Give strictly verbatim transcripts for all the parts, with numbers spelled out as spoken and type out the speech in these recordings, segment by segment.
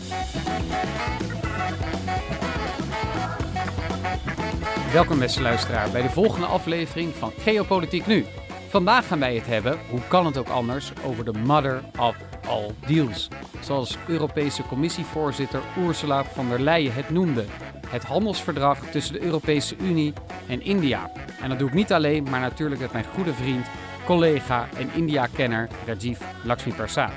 Welkom beste luisteraar bij de volgende aflevering van Geopolitiek Nu. Vandaag gaan wij het hebben, hoe kan het ook anders, over de mother of all deals. Zoals Europese Commissievoorzitter Ursula von der Leyen het noemde. Het handelsverdrag tussen de Europese Unie en India. En dat doe ik niet alleen, maar natuurlijk met mijn goede vriend, collega en India-kenner Rajiv Lakshmiprasad.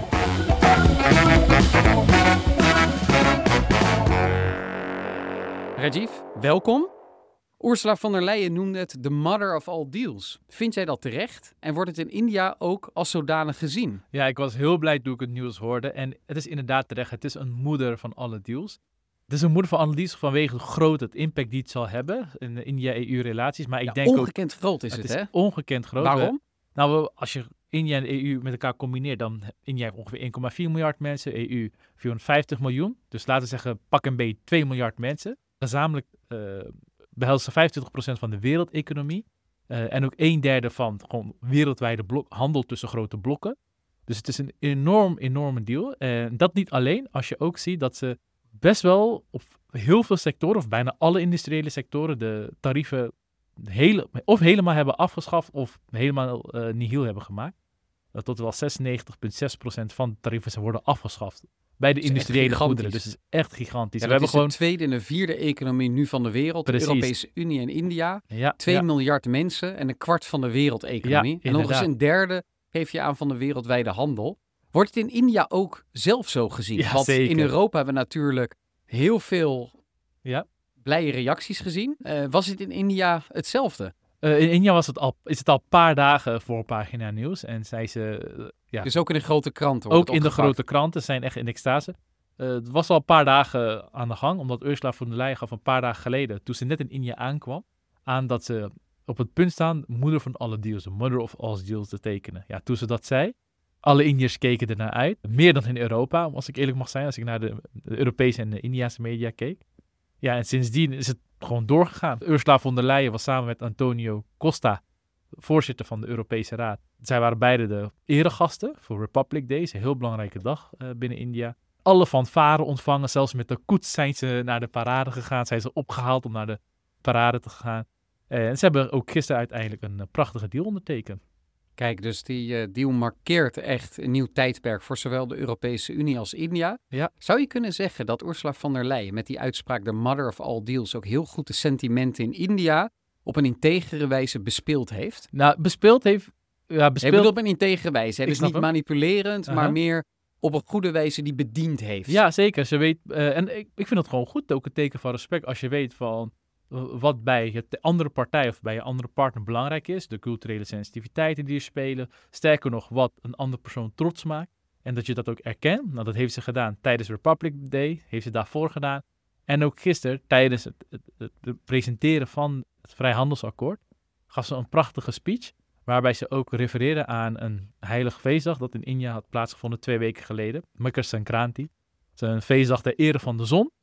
Rajiv, welkom. Ursula von der Leyen noemde het de mother of all deals. Vind jij dat terecht? En wordt het in India ook als zodanig gezien? Ja, ik was heel blij toen ik het nieuws hoorde. En het is inderdaad terecht, het is een moeder van alle deals. Het is een moeder van alle deals vanwege hoe groot het impact die het zal hebben in de India-E U-relaties. Maar ik Ja, denk ongekend ook, groot is het, het hè? is ongekend groot. Waarom? Nou, als je India en de E U met elkaar combineert, dan India heeft ongeveer één komma vier miljard mensen, E U vierhonderdvijftig miljoen. Dus laten we zeggen, pak een beetje twee miljard mensen. Gezamenlijk uh, behelst ze vijfentwintig procent van de wereldeconomie. Uh, en ook een derde van gewoon wereldwijde blok, handel tussen grote blokken. Dus het is een enorm, enorme deal. En dat niet alleen, als je ook ziet dat ze best wel op heel veel sectoren, of bijna alle industriële sectoren, de tarieven hele, of helemaal hebben afgeschaft of helemaal uh, nihil hebben gemaakt. Uh, tot wel zesennegentig komma zes procent van de tarieven zijn worden afgeschaft bij de industriële goederen. Dus het is echt gigantisch. Ja, we dat hebben is gewoon de tweede en de vierde economie nu van de wereld. Precies. De Europese Unie en India. ja, twee ja, miljard mensen en een kwart van de wereldeconomie. Ja, en nog eens inderdaad. een derde geef je aan van de wereldwijde handel. Wordt het in India ook zelf zo gezien? Ja, Want zeker. in Europa hebben we natuurlijk heel veel ja. blije reacties gezien. Uh, was het in India hetzelfde? Uh, in India was het al, is het al een paar dagen voor pagina nieuws. En zei ze, uh, ja, Dus ook in de grote kranten wordt ook het in de opgepakt. grote kranten zijn echt in extase. Uh, het was al een paar dagen aan de gang, omdat Ursula von der Leyen gaf een paar dagen geleden, toen ze net in India aankwam, aan dat ze op het punt staan moeder van alle deals, de mother of all deals te tekenen. Ja, toen ze dat zei, alle Indiërs keken ernaar uit. Meer dan in Europa, als ik eerlijk mag zijn, als ik naar de, de Europese en de Indiase media keek. Ja, en sindsdien is het gewoon doorgegaan. Ursula von der Leyen was samen met Antonio Costa, voorzitter van de Europese Raad. Zij waren beide de eregasten voor Republic Day, een heel belangrijke dag uh, binnen India. Alle fanfaren ontvangen, zelfs met de koets zijn ze naar de parade gegaan. Zijn ze opgehaald om naar de parade te gaan. Uh, en ze hebben ook gisteren uiteindelijk een uh, prachtige deal ondertekend. Kijk, dus die uh, deal markeert echt een nieuw tijdperk voor zowel de Europese Unie als India. Ja. Zou je kunnen zeggen dat Ursula von der Leyen met die uitspraak de mother of all deals ook heel goed de sentimenten in India op een integere wijze bespeeld heeft? Nou, bespeeld heeft... Ja, Ik bespeeld... bedoel op een integere wijze. Hè? Ik Dus snap niet hem. manipulerend, Aha. maar meer op een goede wijze die bediend heeft. Ja, zeker. Ze weet, uh, en ik, ik vind het gewoon goed, ook een teken van respect, als je weet van uh, wat bij je andere partij of bij je andere partner belangrijk is, de culturele sensitiviteiten die er spelen, sterker nog, wat een andere persoon trots maakt, en dat je dat ook erkent. Nou, dat heeft ze gedaan tijdens Republic Day, heeft ze daarvoor gedaan, en ook gisteren, tijdens het, het, het, het presenteren van het vrijhandelsakkoord, gaf ze een prachtige speech, waarbij ze ook refereerde aan een heilig feestdag dat in India had plaatsgevonden twee weken geleden. Makar Sankranti. Het is een feestdag ter ere van de zon.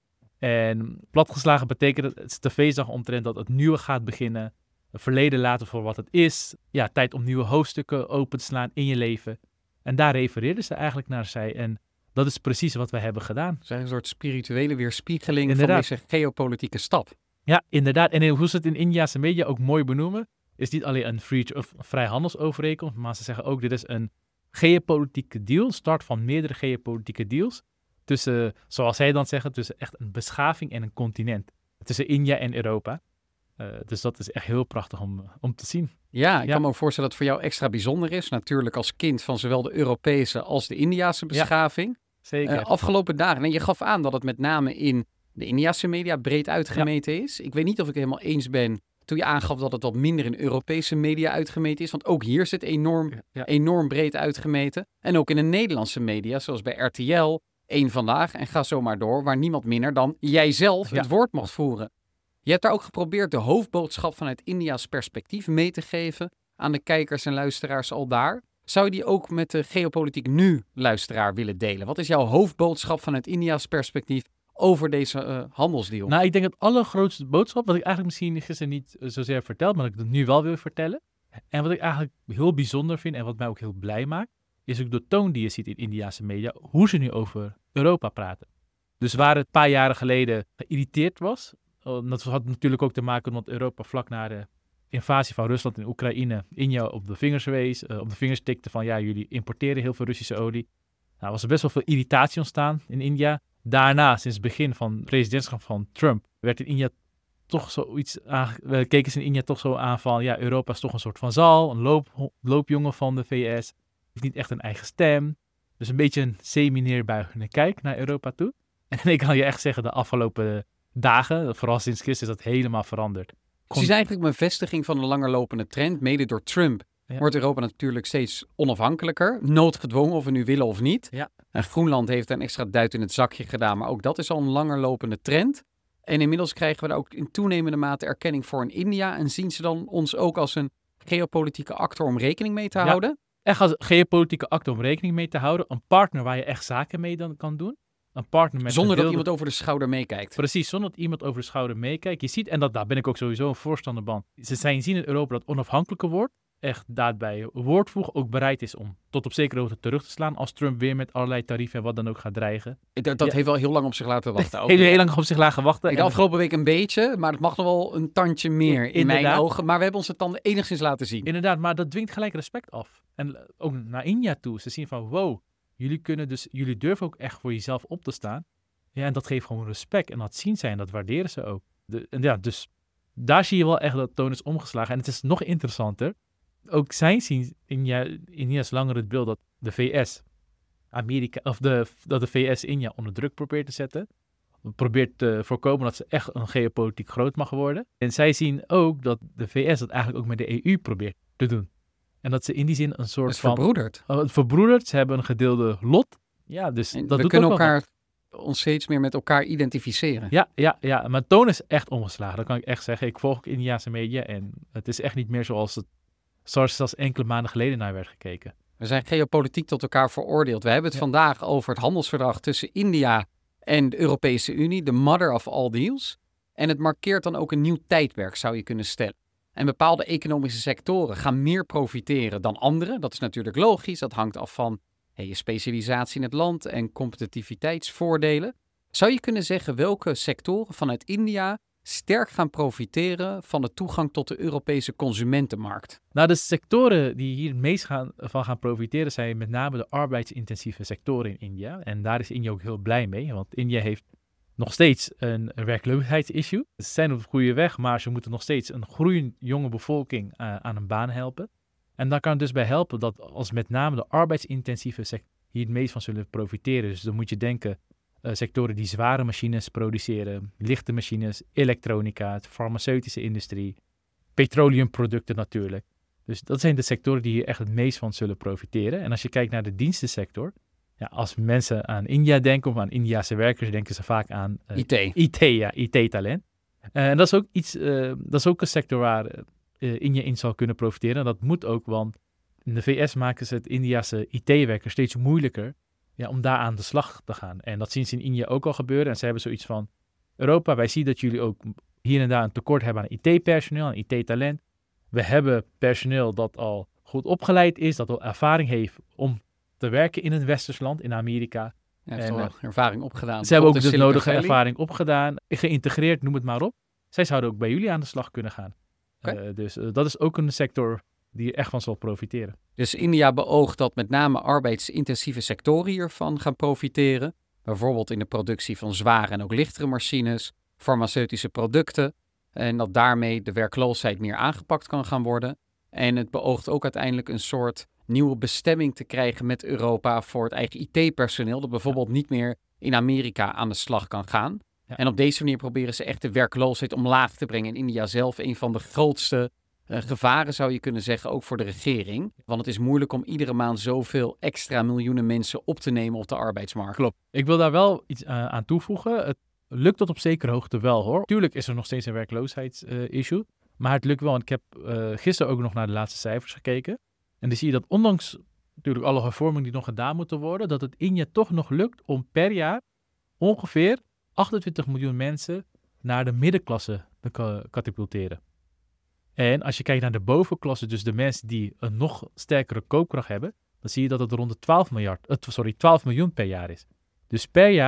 En platgeslagen betekent het, het is de feestdag omtrent dat het nieuwe gaat beginnen. Het verleden laten voor wat het is. Ja, tijd om nieuwe hoofdstukken open te slaan in je leven. En daar refereerde ze eigenlijk naar zij. En dat is precies wat wij hebben gedaan. Het is een soort spirituele weerspiegeling Inderdaad. van deze geopolitieke stap. Ja, inderdaad. En hoe ze het in Indiase media ook mooi benoemen, is niet alleen een free, of vrijhandelsovereenkomst, maar ze zeggen ook, dit is een geopolitieke deal, start van meerdere geopolitieke deals, tussen, zoals zij dan zeggen, tussen echt een beschaving en een continent. Tussen India en Europa. Uh, dus dat is echt heel prachtig om, om te zien. Ja, ik Ja. kan me ook voorstellen dat het voor jou extra bijzonder is. Natuurlijk als kind van zowel de Europese als de Indiase beschaving. Zeker. Uh, afgelopen dagen, en je gaf aan dat het met name in de Indiase media breed uitgemeten is. Ik weet niet of ik het helemaal eens ben toen je aangaf dat het wat minder in Europese media uitgemeten is. Want ook hier is het enorm, Ja. enorm breed uitgemeten. En ook in de Nederlandse media, zoals bij R T L, Eén Vandaag en ga zo maar door, waar niemand minder dan jijzelf Ja. het woord mocht voeren. Je hebt daar ook geprobeerd de hoofdboodschap vanuit India's perspectief mee te geven aan de kijkers en luisteraars al daar. Zou je die ook met de Geopolitiek Nu luisteraar willen delen? Wat is jouw hoofdboodschap vanuit India's perspectief over deze uh, handelsdeal? Nou, ik denk het allergrootste boodschap, wat ik eigenlijk misschien gisteren niet uh, zozeer heb verteld, maar dat ik het nu wel wil vertellen. En wat ik eigenlijk heel bijzonder vind en wat mij ook heel blij maakt, is ook de toon die je ziet in Indiase media, hoe ze nu over Europa praten. Dus waar het een paar jaren geleden geïrriteerd was, dat had natuurlijk ook te maken omdat Europa vlak na de invasie van Rusland in Oekraïne India op de vingers wees, uh, op de vingers tikte van ja, jullie importeren heel veel Russische olie. Nou, was er best wel veel irritatie ontstaan in India. Daarna, sinds het begin van het presidentschap van Trump, werd in India toch zoiets aan, keken ze in India toch zo aan van ja, Europa is toch een soort van zal, een loop, loopjongen van de V S, heeft niet echt een eigen stem. Dus een beetje een semi-neerbuigende kijk naar Europa toe. En ik kan je echt zeggen, de afgelopen dagen, vooral sinds Christus, is dat helemaal veranderd. Het is eigenlijk een bevestiging van een langerlopende trend. Mede door Trump ja. wordt Europa natuurlijk steeds onafhankelijker. Noodgedwongen, of we nu willen of niet. Ja. En Groenland heeft een extra duit in het zakje gedaan. Maar ook dat is al een langerlopende trend. En inmiddels krijgen we daar ook in toenemende mate erkenning voor in India. En zien ze dan ons ook als een geopolitieke actor om rekening mee te ja. houden? Echt als geopolitieke actor om rekening mee te houden. Een partner waar je echt zaken mee dan kan doen. Een partner met zonder gedeelde... dat iemand over de schouder meekijkt. Precies, zonder dat iemand over de schouder meekijkt. Je ziet, en dat, daar ben ik ook sowieso een voorstander van. Ze zijn zien in Europa dat onafhankelijker wordt. Echt daarbij woord voegen, ook bereid is om tot op zekere hoogte terug te slaan. Als Trump weer met allerlei tarieven en wat dan ook gaat dreigen. Dat, dat ja. heeft wel heel lang op zich laten wachten. Heel, heel lang op zich laten wachten. Ik de afgelopen week een beetje, maar het mag nog wel een tandje meer in, in mijn ogen. Maar we hebben onze tanden enigszins laten zien. Inderdaad, maar dat dwingt gelijk respect af. En ook naar India toe. Ze zien van wow, jullie kunnen dus, jullie durven ook echt voor jezelf op te staan. Ja, en dat geeft gewoon respect. En dat zien zij en dat waarderen ze ook. De, en ja, dus daar zie je wel echt dat de toon is omgeslagen. En het is nog interessanter. Ook zij zien India, India's langer het beeld dat de V S Amerika, of de, dat de V S India onder druk probeert te zetten. Probeert te voorkomen dat ze echt een geopolitiek grootmacht worden. En zij zien ook dat de V S dat eigenlijk ook met de E U probeert te doen. En dat ze in die zin een soort het van... verbroederd. Uh, verbroederd. Ze hebben een gedeelde lot. Ja, dus en dat we doet kunnen ook wel elkaar ons steeds meer met elkaar identificeren. Ja, ja, ja. Maar toon is echt omgeslagen. Dat kan ik echt zeggen. Ik volg ook Indiase media en het is echt niet meer zoals het zoals zelfs enkele maanden geleden naar werd gekeken. We zijn geopolitiek tot elkaar veroordeeld. We hebben het ja. vandaag over het handelsverdrag tussen India en de Europese Unie, de mother of all deals. En het markeert dan ook een nieuw tijdperk, zou je kunnen stellen. En bepaalde economische sectoren gaan meer profiteren dan andere. Dat is natuurlijk logisch. Dat hangt af van hey, je specialisatie in het land en competitiviteitsvoordelen. Zou je kunnen zeggen welke sectoren vanuit India sterk gaan profiteren van de toegang tot de Europese consumentenmarkt? Nou, de sectoren die hier het meest gaan, van gaan profiteren zijn met name de arbeidsintensieve sectoren in India. En daar is India ook heel blij mee, want India heeft nog steeds een, een werkloosheidsissue. Ze zijn op de goede weg, maar ze moeten nog steeds een groeiend jonge bevolking uh, aan een baan helpen. En daar kan het dus bij helpen dat als met name de arbeidsintensieve sectoren hier het meest van zullen profiteren. Dus dan moet je denken uh, sectoren die zware machines produceren, lichte machines, elektronica, de farmaceutische industrie, petroleumproducten natuurlijk. Dus dat zijn de sectoren die hier echt het meest van zullen profiteren. En als je kijkt naar de dienstensector, ja, als mensen aan India denken of aan Indiase werkers, denken ze vaak aan uh, I T. I T, ja, I T-talent. Uh, en dat is ook iets, uh, dat is ook een sector waar uh, India in zal kunnen profiteren. En dat moet ook, want in de V S maken ze het Indiase I T-werkers steeds moeilijker ja, om daar aan de slag te gaan. En dat zien ze in India ook al gebeuren. En ze hebben zoiets van, Europa, wij zien dat jullie ook hier en daar een tekort hebben aan I T-personeel, aan I T-talent. We hebben personeel dat al goed opgeleid is, dat al ervaring heeft om te werken in een westers land, in Amerika. Ja, heeft en, al ervaring opgedaan. Ze hebben ook de nodige Valley. ervaring opgedaan, geïntegreerd, noem het maar op. Zij zouden ook bij jullie aan de slag kunnen gaan. Okay. Uh, dus uh, dat is ook een sector die er echt van zal profiteren. Dus India beoogt dat met name arbeidsintensieve sectoren hiervan gaan profiteren. Bijvoorbeeld in de productie van zware en ook lichtere machines, farmaceutische producten. En dat daarmee de werkloosheid meer aangepakt kan gaan worden. En het beoogt ook uiteindelijk een soort nieuwe bestemming te krijgen met Europa voor het eigen I T-personeel. Dat bijvoorbeeld ja. niet meer in Amerika aan de slag kan gaan. Ja. En op deze manier proberen ze echt de werkloosheid omlaag te brengen. In India zelf een van de grootste uh, gevaren zou je kunnen zeggen, ook voor de regering. Want het is moeilijk om iedere maand zoveel extra miljoenen mensen op te nemen op de arbeidsmarkt. Klopt. Ik wil daar wel iets uh, aan toevoegen. Het lukt tot op zekere hoogte wel hoor. Tuurlijk is er nog steeds een werkloosheidsissue. Uh, maar het lukt wel. En ik heb uh, gisteren ook nog naar de laatste cijfers gekeken. En dan zie je dat ondanks natuurlijk alle hervormingen die nog gedaan moeten worden, dat het India toch nog lukt om per jaar ongeveer achtentwintig miljoen mensen naar de middenklasse te katapulteren. En als je kijkt naar de bovenklasse, dus de mensen die een nog sterkere koopkracht hebben, dan zie je dat het rond de twaalf miljard, uh, sorry, twaalf miljoen per jaar is. Dus per jaar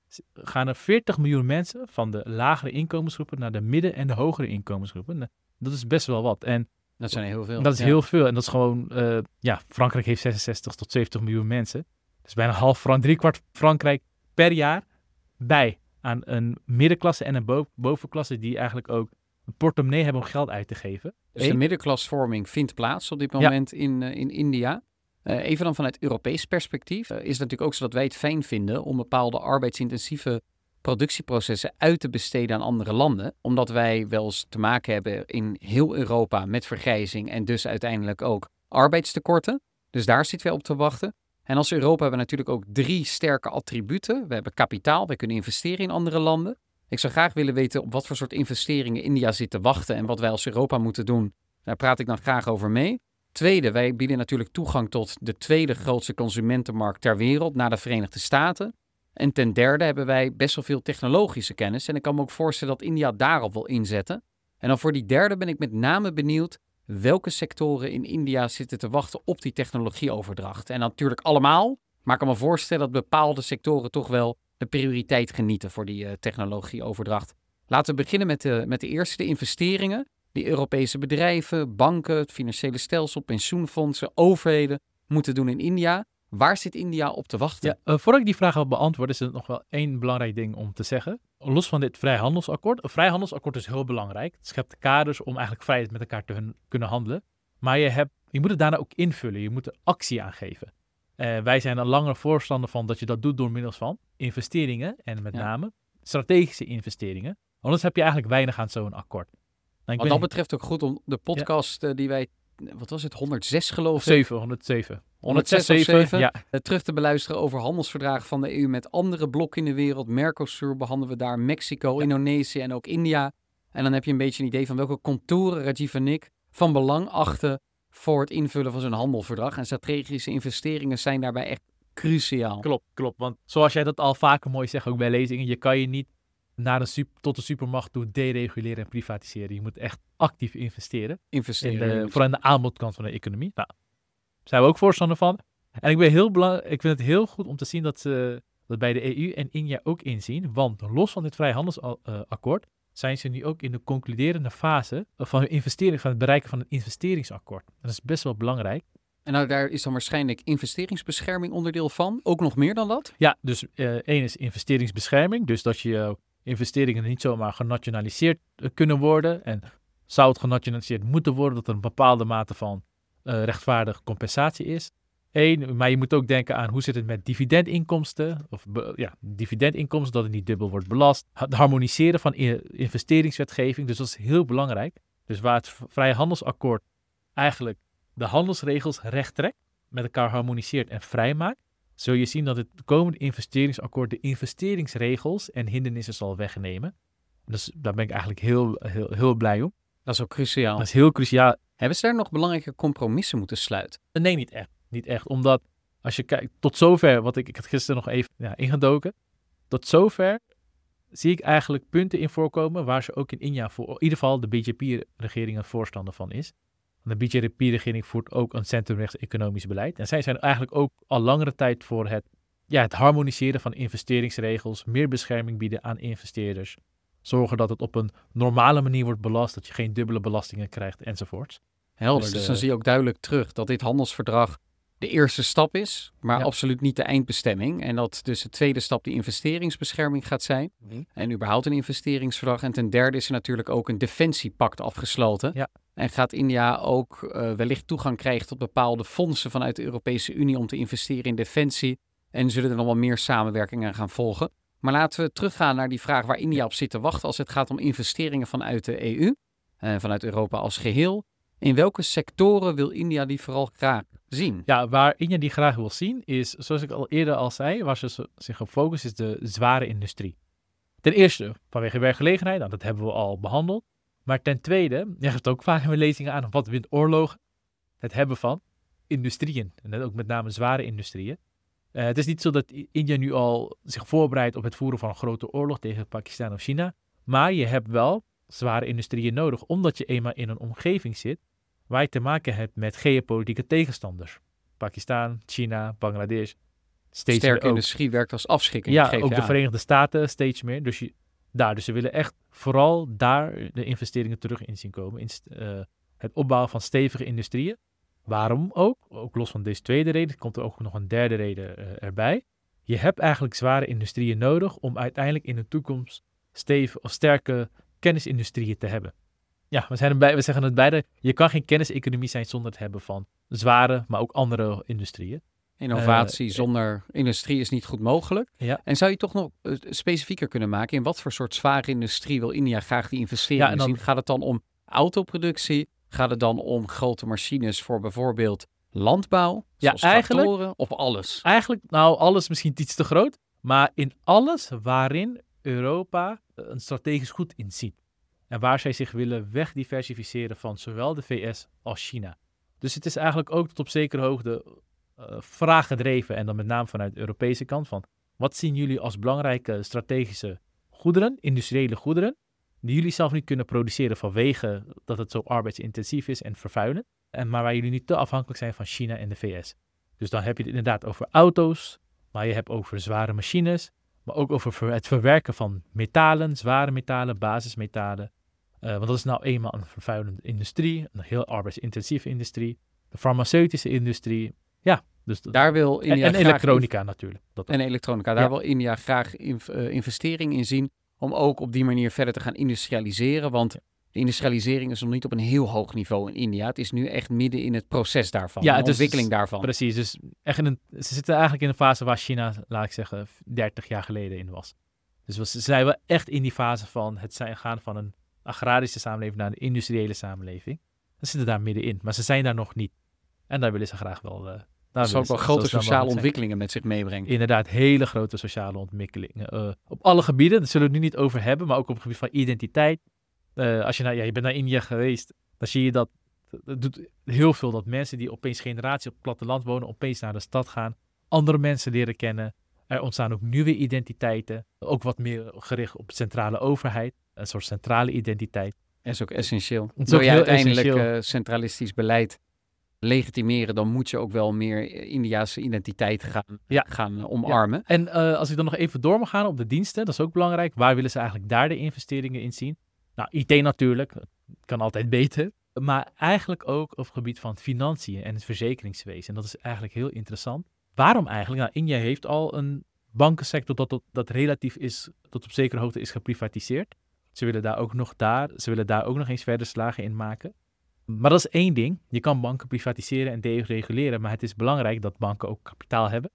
gaan er veertig miljoen mensen van de lagere inkomensgroepen naar de midden- en de hogere inkomensgroepen. Nou, dat is best wel wat. En Dat zijn heel veel. dat is ja. heel veel. En dat is gewoon, uh, ja, Frankrijk heeft zesenzestig tot zeventig miljoen mensen. Dus bijna half Frankrijk, driekwart Frankrijk per jaar bij aan een middenklasse en een bo- bovenklasse die eigenlijk ook een portemonnee hebben om geld uit te geven. Dus de middenklasvorming vindt plaats op dit moment ja. in, uh, in India. Uh, even dan vanuit Europees perspectief uh, is het natuurlijk ook zo dat wij het fijn vinden om bepaalde arbeidsintensieve productieprocessen uit te besteden aan andere landen. Omdat wij wel eens te maken hebben in heel Europa met vergrijzing en dus uiteindelijk ook arbeidstekorten. Dus daar zitten wij op te wachten. En als Europa hebben we natuurlijk ook drie sterke attributen. We hebben kapitaal, wij kunnen investeren in andere landen. Ik zou graag willen weten op wat voor soort investeringen India zit te wachten en wat wij als Europa moeten doen. Daar praat ik dan graag over mee. Tweede, wij bieden natuurlijk toegang tot de tweede grootste consumentenmarkt ter wereld, na de Verenigde Staten. En ten derde hebben wij best wel veel technologische kennis. En ik kan me ook voorstellen dat India daarop wil inzetten. En dan voor die derde ben ik met name benieuwd welke sectoren in India zitten te wachten op die technologieoverdracht. En natuurlijk allemaal, maar ik kan me voorstellen dat bepaalde sectoren toch wel de prioriteit genieten voor die uh, technologieoverdracht. Laten we beginnen met de, met de eerste, de investeringen. Die Europese bedrijven, banken, het financiële stelsel, pensioenfondsen, overheden moeten doen in India. Waar zit India op te wachten? Ja, uh, voordat ik die vraag wil beantwoorden, is er nog wel één belangrijk ding om te zeggen. Los van dit vrijhandelsakkoord. Een vrijhandelsakkoord is heel belangrijk. Het schept kaders om eigenlijk vrijheid met elkaar te hun, kunnen handelen. Maar je, hebt, je moet het daarna ook invullen. Je moet er actie aan geven. Uh, wij zijn een langer voorstander van dat je dat doet door middel van investeringen. En met ja. name strategische investeringen. Anders heb je eigenlijk weinig aan zo'n akkoord. Nou, Wat dat betreft ook goed om de podcast ja. uh, die wij, wat was het, honderdzes geloof ik? zeven, honderdzeven. honderdzes of zeven, ja. uh, terug te beluisteren over handelsverdragen van de E U met andere blokken in de wereld. Mercosur behandelen we daar, Mexico, ja. Indonesië en ook India. En dan heb je een beetje een idee van welke contouren Rajiv en ik van belang achten voor het invullen van zo'n handelsverdrag. En strategische investeringen zijn daarbij echt cruciaal. Klopt, klopt. Want zoals jij dat al vaker mooi zegt, ook bij lezingen, je kan je niet naar een super, tot de supermacht toe dereguleren en privatiseren. Je moet echt actief investeren. Investeren. In de, vooral in de aanbodkant van de economie. Nou, daar zijn we ook voorstander van. En ik, ben heel belang, ik vind het heel goed om te zien dat ze dat bij de E U en India ook inzien. Want los van dit vrijhandelsakkoord zijn ze nu ook in de concluderende fase van hun investering, van het bereiken van een investeringsakkoord. Dat is best wel belangrijk. En nou, daar is dan waarschijnlijk investeringsbescherming onderdeel van. Ook nog meer dan dat? Ja, dus uh, één is investeringsbescherming. Dus dat je uh, investeringen niet zomaar genationaliseerd uh, kunnen worden. En zou het genationaliseerd moeten worden, dat er een bepaalde mate van uh, rechtvaardige compensatie is. Eén, maar je moet ook denken aan hoe zit het met dividendinkomsten. Of be, ja, dividendinkomsten, dat het niet dubbel wordt belast. Het harmoniseren van investeringswetgeving, dus dat is heel belangrijk. Dus waar het vrijhandelsakkoord eigenlijk de handelsregels recht trekt, met elkaar harmoniseert en vrijmaakt, zul je zien dat het komende investeringsakkoord de investeringsregels en hindernissen zal wegnemen. Dus daar ben ik eigenlijk heel, heel, heel blij om. Dat is ook cruciaal. Dat is heel cruciaal. Hebben ze daar nog belangrijke compromissen moeten sluiten? Nee, niet echt. Niet echt, omdat als je kijkt tot zover, wat ik, ik had gisteren nog even ja, ingedoken, tot zover zie ik eigenlijk punten in voorkomen waar ze ook in India, voor, in ieder geval de B J P-regering een voorstander van is. De B J P-regering voert ook een centrumrechts economisch beleid. En zij zijn eigenlijk ook al langere tijd voor het, ja, het harmoniseren van investeringsregels, meer bescherming bieden aan investeerders, zorgen dat het op een normale manier wordt belast, dat je geen dubbele belastingen krijgt enzovoorts. Helder, dus, dus dan zie je ook duidelijk terug dat dit handelsverdrag de eerste stap is, maar ja. absoluut niet de eindbestemming. En dat dus de tweede stap die investeringsbescherming gaat zijn. Mm. En überhaupt een investeringsverdrag. En ten derde is er natuurlijk ook een defensiepact afgesloten. Ja. En gaat India ook uh, wellicht toegang krijgen tot bepaalde fondsen vanuit de Europese Unie om te investeren in defensie. En zullen er nog wel meer samenwerkingen gaan volgen. Maar laten we teruggaan naar die vraag waar India op zit te wachten als het gaat om investeringen vanuit de E U. Uh, vanuit Europa als geheel. In welke sectoren wil India die vooral graag zien? Ja, waar India die graag wil zien is, zoals ik al eerder al zei, waar ze zich op focussen is de zware industrie. Ten eerste vanwege werkgelegenheid, nou, dat hebben we al behandeld. Maar ten tweede, je geeft ook vaak in mijn lezingen aan, wat wint oorlogen? Het hebben van industrieën, en ook met name zware industrieën. Uh, het is niet zo dat India nu al zich voorbereidt op het voeren van een grote oorlog tegen Pakistan of China. Maar je hebt wel zware industrieën nodig, omdat je eenmaal in een omgeving zit waar je te maken hebt met geopolitieke tegenstanders. Pakistan, China, Bangladesh. steeds Sterke meer ook. industrie werkt als afschrikking. Ja, geef ook je de aan. Verenigde Staten steeds meer. Dus je, daar, dus ze willen echt vooral daar de investeringen terug in zien komen. In st- eh, het opbouwen van stevige industrieën. Waarom ook? Ook los van deze tweede reden, komt er ook nog een derde reden eh, erbij. Je hebt eigenlijk zware industrieën nodig om uiteindelijk in de toekomst stevige of sterke kennisindustrieën te hebben. Ja, we, zijn erbij, we zeggen het beide. Je kan geen kenniseconomie zijn zonder het hebben van zware, maar ook andere industrieën. Innovatie Uh, zonder industrie is niet goed mogelijk. Ja. En zou je toch nog uh, specifieker kunnen maken? In wat voor soort zware industrie wil India graag die investeringen Ja, en dan- zien? Gaat het dan om autoproductie? Gaat het dan om grote machines voor bijvoorbeeld landbouw? Ja, Zoals eigenlijk- tractoren of alles? Eigenlijk, nou, alles misschien iets te groot, maar in alles waarin Europa eh, een strategisch goed in ziet. En waar zij zich willen wegdiversificeren van zowel de V S als China. Dus het is eigenlijk ook tot op zekere hoogte uh, vraaggedreven en dan met name vanuit de Europese kant van wat zien jullie als belangrijke strategische goederen, industriële goederen, die jullie zelf niet kunnen produceren vanwege dat het zo arbeidsintensief is en vervuilend, en maar waar jullie niet te afhankelijk zijn van China en de V S. Dus dan heb je het inderdaad over auto's, maar je hebt over zware machines, maar ook over ver- het verwerken van metalen, zware metalen, basismetalen. Uh, want dat is nou eenmaal een vervuilende industrie, een heel arbeidsintensieve industrie. De farmaceutische industrie, ja. Dus dat- Daar wil en, India en graag elektronica natuurlijk. Dat En elektronica. Daar Ja. wil India graag inv- uh, investering in zien om ook op die manier verder te gaan industrialiseren. Want de industrialisering is nog niet op een heel hoog niveau in India. Het is nu echt midden in het proces daarvan, Ja, de het is- ontwikkeling daarvan. Precies, dus echt in een, ze zitten eigenlijk in een fase waar China, laat ik zeggen, dertig jaar geleden in was. Dus we- ze zijn wel echt in die fase van het zijn, gaan van een agrarische samenleving naar een industriële samenleving. Ze zitten daar middenin, maar ze zijn daar nog niet. En daar willen ze graag wel... Uh, Dat zal ook wel grote sociale ontwikkelingen met zich meebrengen. Inderdaad, hele grote sociale ontwikkelingen. Uh, op alle gebieden, daar zullen we het nu niet over hebben, maar ook op het gebied van identiteit. Uh, als je, naar, ja, je bent naar India geweest, dan zie je dat het doet heel veel dat mensen die opeens generatie op het platteland wonen, opeens naar de stad gaan, andere mensen leren kennen. Er ontstaan ook nieuwe identiteiten, ook wat meer gericht op centrale overheid, een soort centrale identiteit. Dat is ook essentieel. Het is Wil ook je heel uiteindelijk essentieel. uh, centralistisch beleid legitimeren, dan moet je ook wel meer Indiase identiteit gaan, Ja. gaan uh, omarmen. En uh, als ik dan nog even door mag gaan op de diensten, dat is ook belangrijk. Waar willen ze eigenlijk daar de investeringen in zien? Nou, I T natuurlijk, kan altijd beter. Maar eigenlijk ook op het gebied van financiën en het verzekeringswezen. En dat is eigenlijk heel interessant. Waarom eigenlijk? Nou, India heeft al een bankensector dat, dat, dat relatief is, tot op zekere hoogte is geprivatiseerd. Ze willen daar ook nog daar, ze willen daar ook nog eens verder slagen in maken. Maar dat is één ding. Je kan banken privatiseren en dereguleren, maar het is belangrijk dat banken ook kapitaal hebben.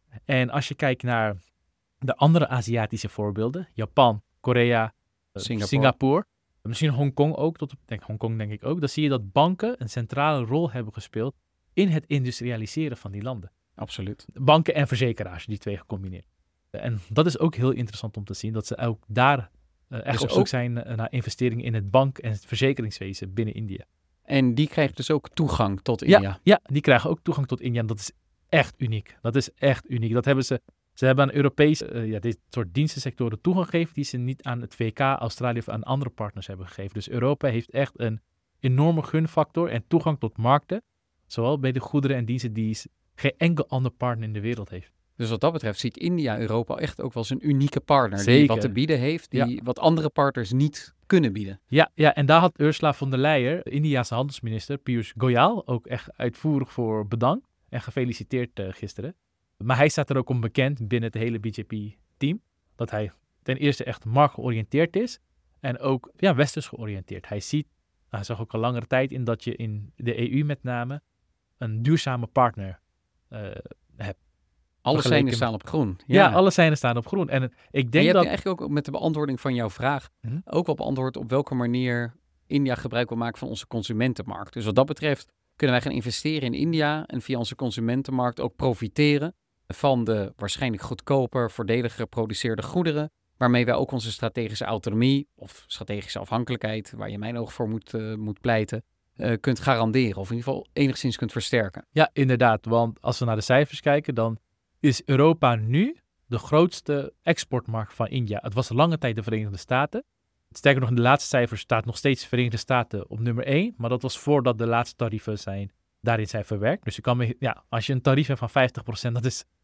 En als je kijkt naar de andere Aziatische voorbeelden, Japan, Korea, Singapore. Singapore, misschien Hongkong ook, tot op, denk Hongkong denk ik ook, dan zie je dat banken een centrale rol hebben gespeeld in het industrialiseren van die landen. Absoluut. Banken en verzekeraars, die twee gecombineerd. En dat is ook heel interessant om te zien, dat ze ook daar uh, echt Dus op zoek ook- zijn uh, naar investeringen in het bank- en het verzekeringswezen binnen India. En die krijgt dus ook toegang tot India. Ja, ja, die krijgen ook toegang tot India. En dat is echt uniek. Dat is echt uniek. Dat hebben ze, ze hebben aan Europese, uh, ja, dit soort dienstensectoren toegang gegeven die ze niet aan het V K, Australië of aan andere partners hebben gegeven. Dus Europa heeft echt een enorme gunfactor en toegang tot markten, zowel bij de goederen en diensten die s- geen enkel ander partner in de wereld heeft. Dus wat dat betreft ziet India Europa echt ook wel als een unieke partner. Die Zeker. wat te bieden heeft, die wat andere partners niet kunnen bieden. Ja, ja, en daar had Ursula von der Leyen, Indiase handelsminister, Piyush Goyal, ook echt uitvoerig voor bedankt en gefeliciteerd uh, gisteren. Maar hij staat er ook om bekend binnen het hele B J P-team, dat hij ten eerste echt marktgeoriënteerd is en ook ja, westers georiënteerd. Hij ziet, hij zag ook al langere tijd in dat je in de E U met name een duurzame partner uh, hebt. Alle Vergeleken seinen met- staan op groen. Ja, alle seinen staan op groen. En uh, ik En je denk hebt dat... eigenlijk ook met de beantwoording van jouw vraag Mhm. ook wel beantwoord op welke manier India gebruik wil maken van onze consumentenmarkt. Dus wat dat betreft kunnen wij gaan investeren in India en via onze consumentenmarkt ook profiteren van de waarschijnlijk goedkoper, voordeliger geproduceerde goederen, waarmee wij ook onze strategische autonomie of strategische afhankelijkheid, waar je in mijn ogen voor moet, uh, moet pleiten, uh, kunt garanderen of in ieder geval enigszins kunt versterken. Ja, inderdaad. Want als we naar de cijfers kijken, dan is Europa nu de grootste exportmarkt van India. Het was lange tijd de Verenigde Staten. Sterker nog, in de laatste cijfers staat nog steeds de Verenigde Staten op nummer één. Maar dat was voordat de laatste tarieven zijn, daarin zijn verwerkt. Dus je kan, me- ja, als je een tarief hebt van vijftig procent, dat is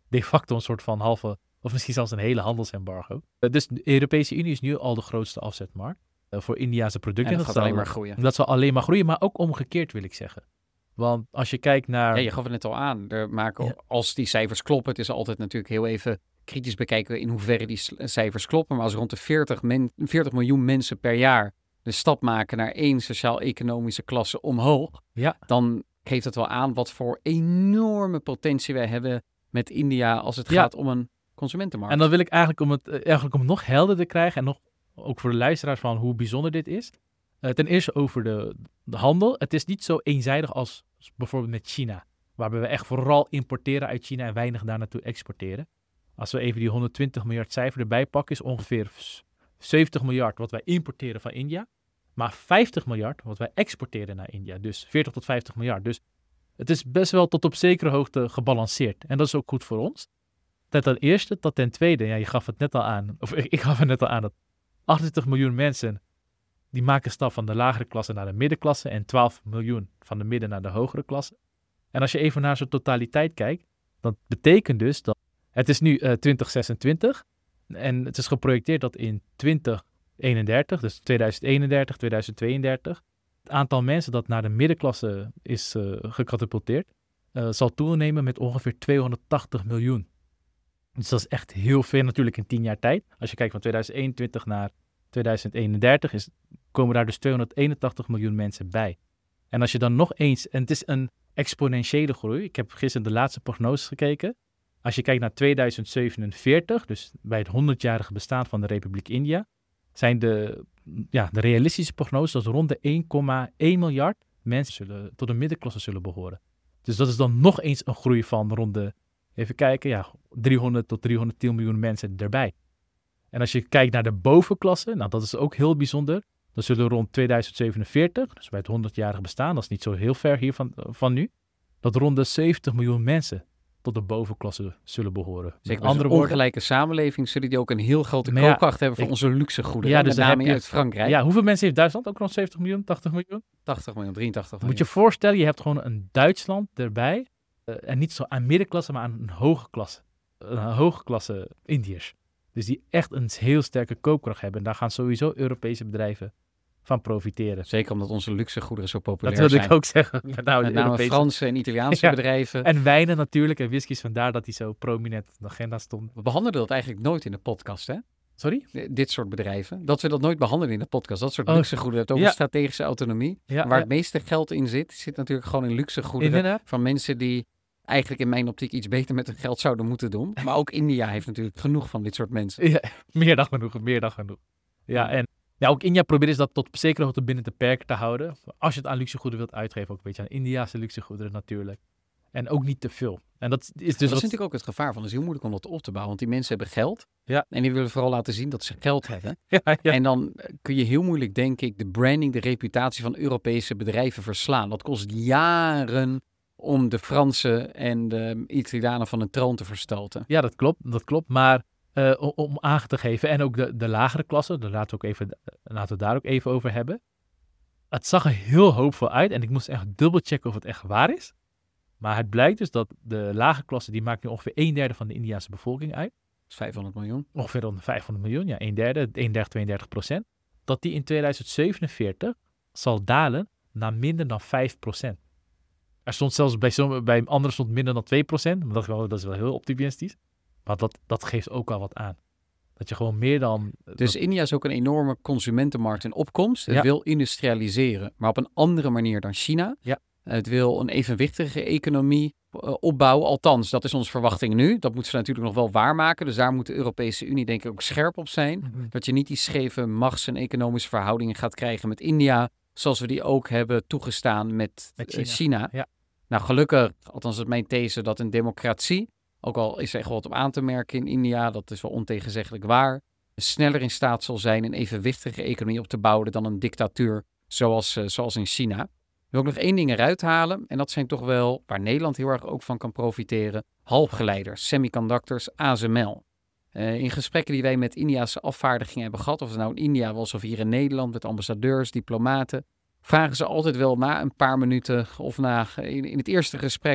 de facto een soort van halve, of misschien zelfs een hele handelsembargo. Uh, dus de Europese Unie is nu al de grootste afzetmarkt uh, voor Indiase producten. En dat, dat gaat zal, alleen maar groeien. Dat zal alleen maar groeien, maar ook omgekeerd wil ik zeggen. Want als je kijkt naar... Ja, je gaf het net al aan. Er maken, ja. Als die cijfers kloppen, het is altijd natuurlijk heel even kritisch bekijken in hoeverre die cijfers kloppen. Maar als rond de veertig, men, veertig miljoen mensen per jaar de stap maken naar één sociaal-economische klasse omhoog, ja. dan geeft het wel aan wat voor enorme potentie wij hebben met India als het ja. gaat om een consumentenmarkt. En dan wil ik eigenlijk om het, eigenlijk om het nog helder te krijgen en nog ook voor de luisteraars van hoe bijzonder dit is. Uh, ten eerste over de, de handel. Het is niet zo eenzijdig als, als bijvoorbeeld met China, waarbij we echt vooral importeren uit China en weinig daar naartoe exporteren. Als we even die honderdtwintig miljard cijfer erbij pakken, is ongeveer zeventig miljard wat wij importeren van India, maar vijftig miljard wat wij exporteren naar India. Dus veertig tot vijftig miljard. Dus het is best wel tot op zekere hoogte gebalanceerd. En dat is ook goed voor ons. Dat ten eerste. Dat ten tweede, ja, je gaf het net al aan, of ik, ik gaf het net al aan, dat achtentwintig miljoen mensen, die maken stap van de lagere klasse naar de middenklasse en twaalf miljoen van de midden naar de hogere klasse. En als je even naar zo'n totaliteit kijkt, dat betekent dus dat het is nu uh, twintig zesentwintig en het is geprojecteerd dat in twintig eenendertig, dus tweeduizend eenendertig, tweeduizend tweeëndertig, het aantal mensen dat naar de middenklasse is uh, gecatapulteerd, uh, zal toenemen met ongeveer tweehonderdtachtig miljoen. Dus dat is echt heel veel natuurlijk in tien jaar tijd. Als je kijkt van tweeduizend eenentwintig naar tweeduizend eenendertig, is, komen daar dus tweehonderdeenentachtig miljoen mensen bij. En als je dan nog eens, en het is een exponentiële groei, ik heb gisteren de laatste prognoses gekeken. Als je kijkt naar tweeduizend zevenenveertig, dus bij het honderdjarige bestaan van de Republiek India, zijn de, ja, de realistische prognoses dat rond de één komma één miljard mensen zullen, tot de middenklasse zullen behoren. Dus dat is dan nog eens een groei van rond de, even kijken, ja, driehonderd tot driehonderdtien miljoen mensen erbij. En als je kijkt naar de bovenklasse, nou dat is ook heel bijzonder. Dan zullen rond tweeduizend zevenenveertig, dus bij het honderdjarige bestaan, dat is niet zo heel ver hier van, van nu, dat rond de zeventig miljoen mensen tot de bovenklasse zullen behoren. Zeker, met andere woorden, ongelijke samenleving zullen die ook een heel grote koopkracht ja, hebben voor ik, onze luxe goederen. Ja, dus met name je, uit Frankrijk. Ja, hoeveel mensen heeft Duitsland? Ook rond zeventig miljoen, tachtig miljoen? tachtig miljoen, drieëntachtig miljoen. Moet je voorstellen, je hebt gewoon een Duitsland erbij. Uh, en niet zo aan middenklasse, maar aan een hoge klasse. Een hoge klasse Indiërs. Dus die echt een heel sterke koopkracht hebben. En daar gaan sowieso Europese bedrijven van profiteren. Zeker omdat onze luxe goederen zo populair zijn. zijn. Dat wil ik ook zeggen. Met, nou, met name Europese... Franse en Italiaanse ja. bedrijven. En wijnen natuurlijk en whiskies, vandaar dat die zo prominent op de agenda stond. We behandelen dat eigenlijk nooit in de podcast, hè? Sorry? D- dit soort bedrijven. Dat we dat nooit behandelen in de podcast. Dat soort oh. luxe goederen. Het over ja. strategische autonomie. Ja, waar ja. het meeste geld in zit, zit natuurlijk gewoon in luxe goederen. Inderdaad. Van mensen die eigenlijk in mijn optiek iets beter met hun geld zouden moeten doen. Maar ook India heeft natuurlijk genoeg van dit soort mensen. Ja, meer dan genoeg, meer dan genoeg. Ja, en ja, ook India probeert is dat tot op zekere hoogte binnen de perken te houden. Als je het aan luxegoederen wilt uitgeven, ook een beetje aan Indiase luxegoederen natuurlijk. En ook niet te veel. En dat is dus dat wat... is natuurlijk ook het gevaar van. Het is heel moeilijk om dat op te bouwen. Want die mensen hebben geld. Ja. En die willen vooral laten zien dat ze geld hebben. Ja, ja. En dan kun je heel moeilijk, denk ik, de branding, de reputatie van Europese bedrijven verslaan. Dat kost jaren om de Fransen en de Italianen van een troon te verstoten. Ja, dat klopt. Dat klopt. Maar uh, om, om aan te geven, en ook de, de lagere klasse, daar laten we, ook even, laten we het daar ook even over hebben. Het zag er heel hoopvol uit en ik moest echt dubbelchecken of het echt waar is. Maar het blijkt dus dat de lage klasse, die maakt nu ongeveer een derde van de Indiase bevolking uit. Dat is vijfhonderd miljoen. Ongeveer rond vijfhonderd miljoen, ja, een derde, eenendertig, tweeëndertig procent. Dat die in tweeduizend zevenenveertig zal dalen naar minder dan vijf procent. Er stond zelfs bij, som, bij anderen stond minder dan twee procent. Maar dat is wel, dat is wel heel optimistisch. Maar dat, dat geeft ook al wat aan. Dat je gewoon meer dan... Dus dat... India is ook een enorme consumentenmarkt in opkomst. Het ja. wil industrialiseren, maar op een andere manier dan China. Ja. Het wil een evenwichtige economie uh, opbouwen. Althans, dat is onze verwachting nu. Dat moeten ze natuurlijk nog wel waarmaken. Dus daar moet de Europese Unie denk ik ook scherp op zijn. Mm-hmm. Dat je niet die scheve machts- en economische verhoudingen gaat krijgen met India, zoals we die ook hebben toegestaan met, met China. Uh, China. Ja. Nou, gelukkig, althans is mijn these, dat een democratie, ook al is er echt wat op aan te merken in India, dat is wel ontegenzeggelijk waar, sneller in staat zal zijn een evenwichtige economie op te bouwen dan een dictatuur zoals, uh, zoals in China. Ik wil ook nog één ding eruit halen, en dat zijn toch wel, waar Nederland heel erg ook van kan profiteren, halfgeleiders, semiconductors, A S M L. Uh, in gesprekken die wij met Indiase afvaardigingen hebben gehad, of het nou in India was of hier in Nederland, met ambassadeurs, diplomaten, vragen ze altijd wel na een paar minuten of na in, in het eerste gesprek al,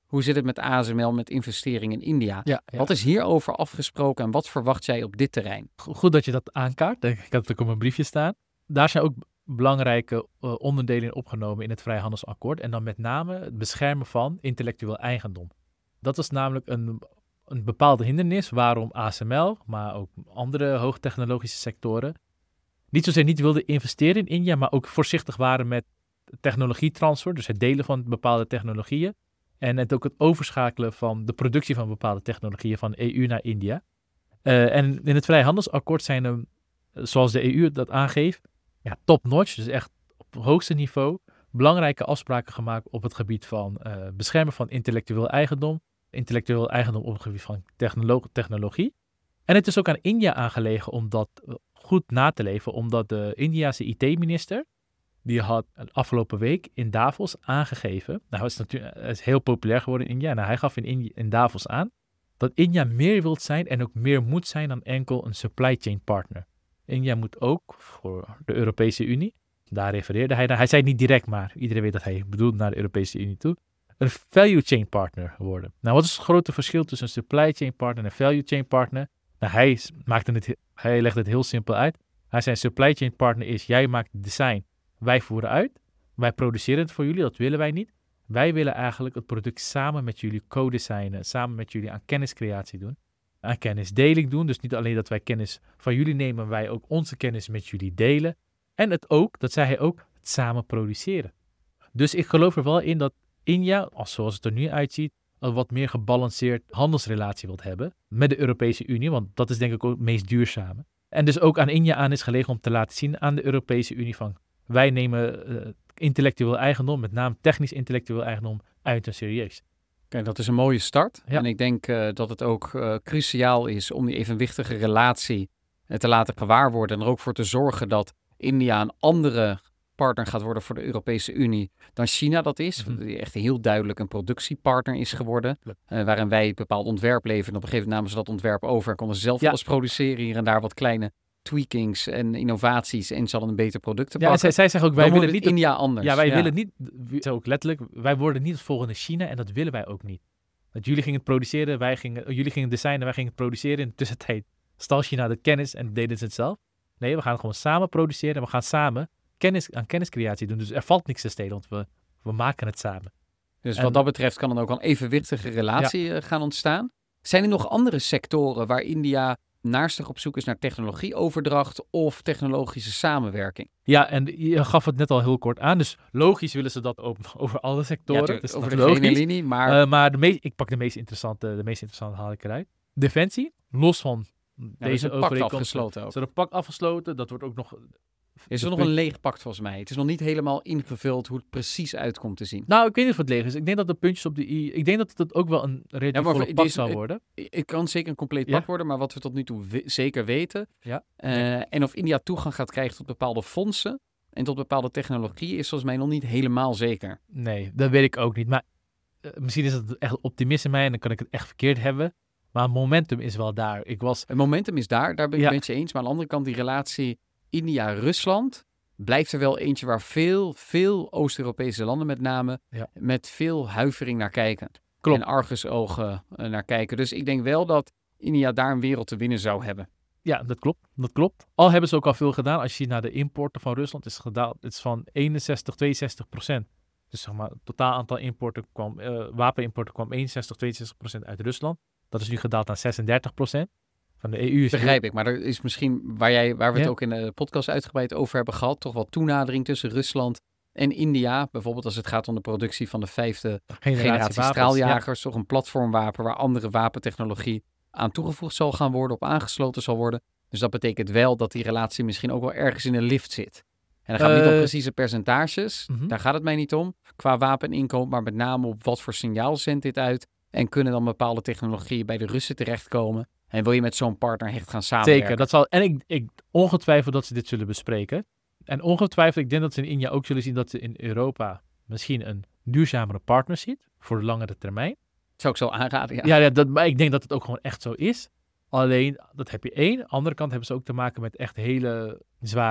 Hoe zit het met A S M L, met investeringen in India? Ja, ja. Wat is hierover afgesproken en wat verwacht jij op dit terrein? Goed dat je dat aankaart. Ik had het ook op mijn briefje staan. Daar zijn ook belangrijke uh, onderdelen in opgenomen in het vrijhandelsakkoord. En dan met name het beschermen van intellectueel eigendom. Dat was namelijk een, een bepaalde hindernis waarom A S M L, maar ook andere hoogtechnologische sectoren, niet zozeer niet wilden investeren in India, maar ook voorzichtig waren met technologietransfer, dus het delen van bepaalde technologieën. En het ook het overschakelen van de productie van bepaalde technologieën van E U naar India. Uh, en in het vrijhandelsakkoord zijn er, zoals de E U dat aangeeft, ja, top-notch, dus echt op het hoogste niveau, belangrijke afspraken gemaakt op het gebied van uh, beschermen van intellectueel eigendom, intellectueel eigendom op het gebied van technolo- technologie. En het is ook aan India aangelegen om dat goed na te leven, omdat de Indiase I T-minister, die had een afgelopen week in Davos aangegeven, nou is natuurlijk het is heel populair geworden in India, en hij gaf in, India, in Davos aan, dat India meer wil zijn en ook meer moet zijn dan enkel een supply chain partner. India moet ook voor de Europese Unie, daar refereerde hij naar, hij zei het niet direct, maar iedereen weet dat hij bedoelt naar de Europese Unie toe, een value chain partner worden. Nou, wat is het grote verschil tussen een supply chain partner en een value chain partner? Nou, hij, maakte het, hij legde het heel simpel uit. Hij zei, supply chain partner is, jij maakt het design, wij voeren uit, wij produceren het voor jullie, dat willen wij niet. Wij willen eigenlijk het product samen met jullie co-designen, samen met jullie aan kenniscreatie doen, aan kennisdeling doen. Dus niet alleen dat wij kennis van jullie nemen, wij ook onze kennis met jullie delen. En het ook, dat zei hij ook, het samen produceren. Dus ik geloof er wel in dat India, als zoals het er nu uitziet, een wat meer gebalanceerd handelsrelatie wilt hebben met de Europese Unie, want dat is denk ik ook het meest duurzame. En dus ook aan India aan is gelegen om te laten zien aan de Europese Unie van, wij nemen uh, intellectueel eigendom, met name technisch intellectueel eigendom, uit en serieus. Kijk, dat is een mooie start. Ja. En ik denk uh, dat het ook uh, cruciaal is om die evenwichtige relatie uh, te laten gewaarworden en er ook voor te zorgen dat India een andere partner gaat worden voor de Europese Unie dan China dat is. Mm-hmm. Die echt heel duidelijk een productiepartner is geworden. Uh, waarin wij een bepaald ontwerp leveren. En op een gegeven moment namen ze dat ontwerp over en konden ze zelf ja. alles produceren. Hier en daar wat kleine tweakings en innovaties en ze hadden een beter product te pakken. Ja, zij, zij zeggen ook, wij willen niet India anders. Ja, wij ja. willen niet, ook letterlijk, wij worden niet het volgende China en dat willen wij ook niet. Dat jullie gingen het produceren, wij gingen, jullie gingen designen, wij gingen het produceren. In de tussentijd stal China de kennis en deden ze het zelf. Nee, we gaan gewoon samen produceren en we gaan samen kennis, aan kenniscreatie doen. Dus er valt niks te stelen, want we, we maken het samen. Dus en, wat dat betreft kan dan ook een evenwichtige relatie ja. gaan ontstaan. Zijn er nog andere sectoren waar India naarstig op zoek is naar technologieoverdracht of technologische samenwerking? Ja, en je gaf het net al heel kort aan. Dus logisch willen ze dat over, over alle sectoren. Ja, dus over de gene linie, maar... Uh, maar de meest, ik pak de meest interessante, de meest interessante haal ik eruit. Defensie, los van ja, deze overeenkomst. Pact afgesloten ook. Ze hebben een pact afgesloten, dat wordt ook nog... Is er nog een leeg pact volgens mij? Het is nog niet helemaal ingevuld hoe het precies uitkomt te zien. Nou, ik weet niet of het leeg is. Ik denk dat de puntjes op de i... Ik denk dat het ook wel een relatief ja, volle pact zal worden. Het kan zeker een compleet pact ja. worden, maar wat we tot nu toe we- zeker weten... Ja. Uh, ja. En of India toegang gaat krijgen tot bepaalde fondsen en tot bepaalde technologieën is volgens mij nog niet helemaal zeker. Nee, dat weet ik ook niet. Maar uh, misschien is het echt optimisme in mij en dan kan ik het echt verkeerd hebben. Maar het momentum is wel daar. Ik was... Het momentum is daar, daar ben ik ja. het met je eens. Maar aan de andere kant die relatie India-Rusland blijft er wel eentje waar veel, veel Oost-Europese landen met name ja. met veel huivering naar kijken. Klopt. En argusogen uh, naar kijken. Dus ik denk wel dat India daar een wereld te winnen zou hebben. Ja, dat klopt. Dat klopt. Al hebben ze ook al veel gedaan. Als je ziet naar de importen van Rusland, is gedaald. Het is van eenenzestig, tweeënzestig procent. Dus zeg maar, het totaal aantal importen kwam, uh, wapenimporten kwam eenenzestig, tweeënzestig procent uit Rusland. Dat is nu gedaald naar zesendertig procent. Van de E U is Begrijp ik, maar er is misschien, waar, jij, waar we ja. het ook in de podcast uitgebreid over hebben gehad, toch wel toenadering tussen Rusland en India. Bijvoorbeeld als het gaat om de productie van de vijfde generatie, generatie straaljagers. Ja. Toch een platformwapen waar andere wapentechnologie aan toegevoegd zal gaan worden, op aangesloten zal worden. Dus dat betekent wel dat die relatie misschien ook wel ergens in een lift zit. En dan gaat het uh, niet om precieze percentages, uh-huh. daar gaat het mij niet om, qua wapeninkoop, maar met name op wat voor signaal zendt dit uit en kunnen dan bepaalde technologieën bij de Russen terechtkomen. En wil je met zo'n partner echt gaan samenwerken? Zeker, dat zal. En ik, ik ongetwijfeld dat ze dit zullen bespreken. En ongetwijfeld, ik denk dat ze in India ook zullen zien dat ze in Europa misschien een duurzamere partner ziet voor de langere termijn. Zou ik zo aanraden, ja. Ja, ja dat, maar ik denk dat het ook gewoon echt zo is. Alleen, dat heb je één. Aan de andere kant hebben ze ook te maken met echt hele zware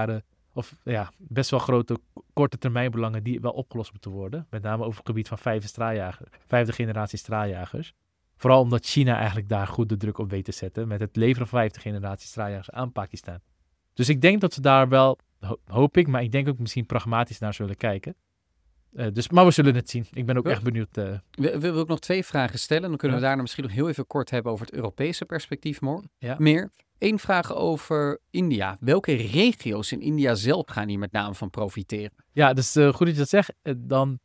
of ja, best wel grote korte termijn belangen die wel opgelost moeten worden. Met name over het gebied van vijfde, straaljagers, vijfde generatie straaljagers. Vooral omdat China eigenlijk daar goed de druk op weet te zetten met het leveren van vijfde generatie straaljagers aan Pakistan. Dus ik denk dat ze daar wel, hoop ik, maar ik denk ook misschien pragmatisch naar zullen kijken. Uh, dus, maar we zullen het zien. Ik ben ook Wil, echt benieuwd. Uh... Wil, wil ik nog twee vragen stellen? Dan kunnen ja. we daarna misschien nog heel even kort hebben over het Europese perspectief more, ja. meer. Eén vraag over India. Welke regio's in India zelf gaan hier met name van profiteren? Ja, dus uh, goed dat je dat zegt. Uh, dan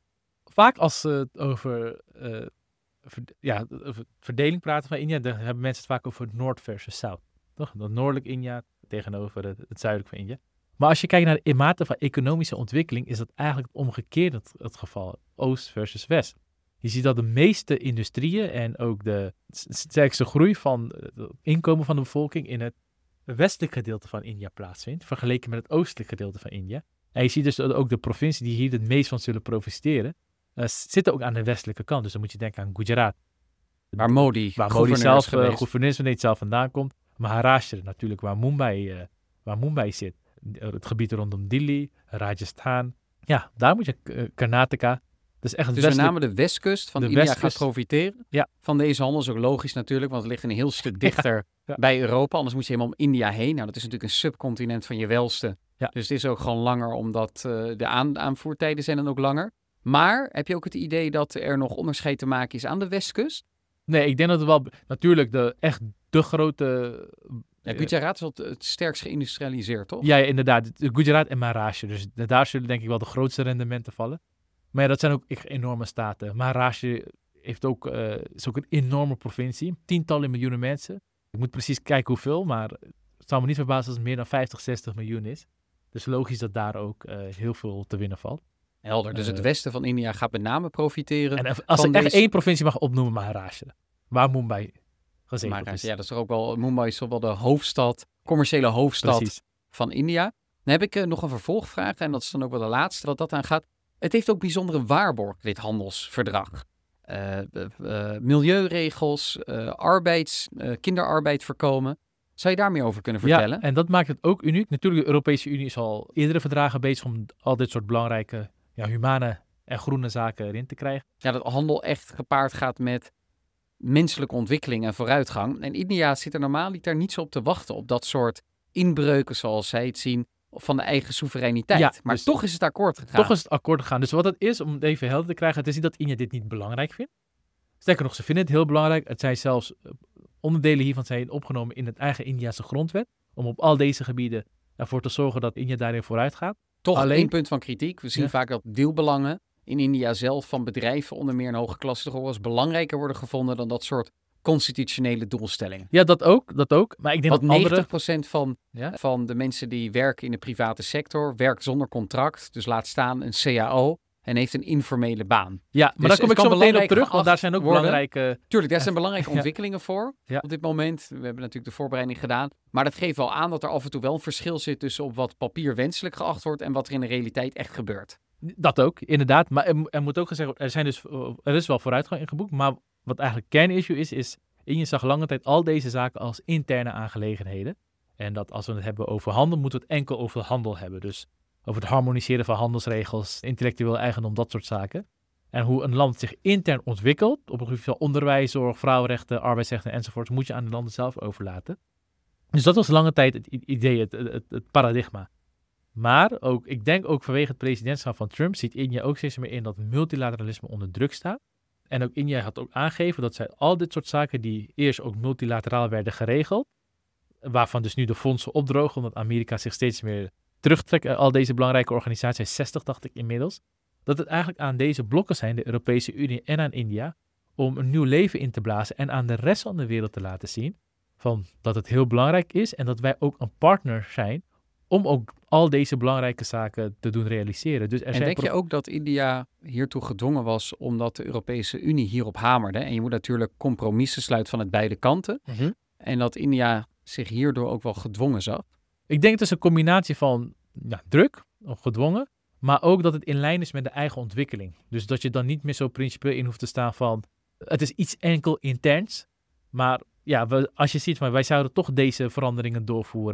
vaak als ze uh, over, uh, ver, ja, over verdeling praten van India, dan hebben mensen het vaak over Noord versus Zuid. Toch? Dat noordelijk India tegenover het, het zuidelijk van India. Maar als je kijkt naar de mate van economische ontwikkeling, is dat eigenlijk het omgekeerde het, het geval. Oost versus West. Je ziet dat de meeste industrieën en ook de sterkste groei van het inkomen van de bevolking in het westelijk gedeelte van India plaatsvindt, vergeleken met het oostelijk gedeelte van India. En je ziet dus dat ook de provincies die hier het meest van zullen profiteren, uh, zitten ook aan de westelijke kant. Dus dan moet je denken aan Gujarat. Waar Modi, waar Modi zelf, uh, gouverneur van zelf vandaan komt. Maharashtra natuurlijk, waar Mumbai, uh, waar Mumbai zit. Het gebied rondom Delhi, Rajasthan. Ja, daar moet je uh, Karnataka. Dus, echt dus met name de westkust van de India westkust. gaat profiteren ja. van deze handel. Is ook logisch natuurlijk, want het ligt een heel stuk dichter ja. Ja. bij Europa. Anders moet je helemaal om India heen. Nou, dat is natuurlijk een subcontinent van je welste. Ja. Dus het is ook gewoon langer, omdat uh, de aan- aanvoertijden zijn dan ook langer. Maar heb je ook het idee dat er nog onderscheid te maken is aan de westkust? Nee, ik denk dat het wel... Natuurlijk, de, echt de grote... Ja, Gujarat is wel het, het sterkst geïndustrialiseerd, toch? Ja, ja, inderdaad. Gujarat en Maharashtra. Dus daar zullen denk ik wel de grootste rendementen vallen. Maar ja, dat zijn ook echt enorme staten. Maharashtra heeft ook, uh, is ook een enorme provincie. Tientallen miljoenen mensen. Ik moet precies kijken hoeveel, maar het zou me niet verbazen als het meer dan vijftig, zestig miljoen is. Dus logisch dat daar ook uh, heel veel te winnen valt. Helder, dus uh, het westen van India gaat met name profiteren. En als ik deze... echt één provincie mag opnoemen, Maharashtra. Waar Mumbai gezeten is. Ja, dat is toch ook wel, Mumbai is toch wel de hoofdstad, commerciële hoofdstad precies. van India. Dan heb ik uh, nog een vervolgvraag en dat is dan ook wel de laatste wat dat aangaat. Het heeft ook bijzondere waarborgen, dit handelsverdrag. Uh, uh, uh, milieuregels, uh, arbeids, uh, kinderarbeid voorkomen. Zou je daar meer over kunnen vertellen? Ja, en dat maakt het ook uniek. Natuurlijk, de Europese Unie is al eerdere verdragen bezig om al dit soort belangrijke, ja, humane en groene zaken erin te krijgen. Ja, dat handel echt gepaard gaat met menselijke ontwikkeling en vooruitgang. En India zit er normaal niet, daar niet zo op te wachten, op dat soort inbreuken zoals zij het zien, van de eigen soevereiniteit. Ja, maar dus toch is het akkoord gegaan. Toch is het akkoord gegaan. Dus wat het is, om het even helder te krijgen, het is niet dat India dit niet belangrijk vindt. Sterker nog, ze vinden het heel belangrijk. Het zijn zelfs, onderdelen hiervan zijn opgenomen in het eigen Indiase grondwet, om op al deze gebieden ervoor te zorgen dat India daarin vooruit gaat. Toch alleen één punt van kritiek. We zien ja. vaak dat deelbelangen in India zelf van bedrijven, onder meer in hoge klasse, toch wel eens belangrijker worden gevonden dan dat soort constitutionele doelstellingen. Ja, dat ook, dat ook. Maar ik denk Want dat andere... negentig procent van, ja? van de mensen die werken in de private sector werkt zonder contract, dus laat staan een C A O en heeft een informele baan. Ja, maar dus daar kom ik zo meteen op terug, want daar zijn ook worden. belangrijke... Tuurlijk, daar zijn belangrijke ontwikkelingen ja. voor ja. op dit moment. We hebben natuurlijk de voorbereiding gedaan, maar dat geeft wel aan dat er af en toe wel een verschil zit tussen op wat papier wenselijk geacht wordt en wat er in de realiteit echt gebeurt. Dat ook, inderdaad. Maar er, er moet ook gezegd worden, er, zijn dus, er is wel vooruitgang in geboekt, maar wat eigenlijk kernissue is, is India zag lange tijd al deze zaken als interne aangelegenheden. En dat als we het hebben over handel, moeten we het enkel over handel hebben. Dus over het harmoniseren van handelsregels, intellectueel eigendom, dat soort zaken. En hoe een land zich intern ontwikkelt, op het gebied van onderwijs, zorg, vrouwenrechten, arbeidsrechten enzovoort, moet je aan de landen zelf overlaten. Dus dat was lange tijd het idee, het, het, het paradigma. Maar ook, ik denk ook vanwege het presidentschap van Trump ziet India ook steeds meer in dat multilateralisme onder druk staat. En ook India had ook aangegeven dat zij al dit soort zaken die eerst ook multilateraal werden geregeld, waarvan dus nu de fondsen opdrogen, omdat Amerika zich steeds meer terugtrekt, al deze belangrijke organisaties, zestig dacht ik inmiddels, dat het eigenlijk aan deze blokken zijn, de Europese Unie en aan India, om een nieuw leven in te blazen en aan de rest van de wereld te laten zien van dat het heel belangrijk is en dat wij ook een partner zijn om ook al deze belangrijke zaken te doen realiseren. Dus er en zijn denk pro- je ook dat India hiertoe gedwongen was omdat de Europese Unie hierop hamerde? En je moet natuurlijk compromissen sluiten van het beide kanten. Mm-hmm. En dat India zich hierdoor ook wel gedwongen zag? Ik denk het is een combinatie van ja, druk, of gedwongen, maar ook dat het in lijn is met de eigen ontwikkeling. Dus dat je dan niet meer zo principieel in hoeft te staan van het is iets enkel interns, maar ja, we, als je ziet, maar wij zouden toch deze veranderingen doorvoeren.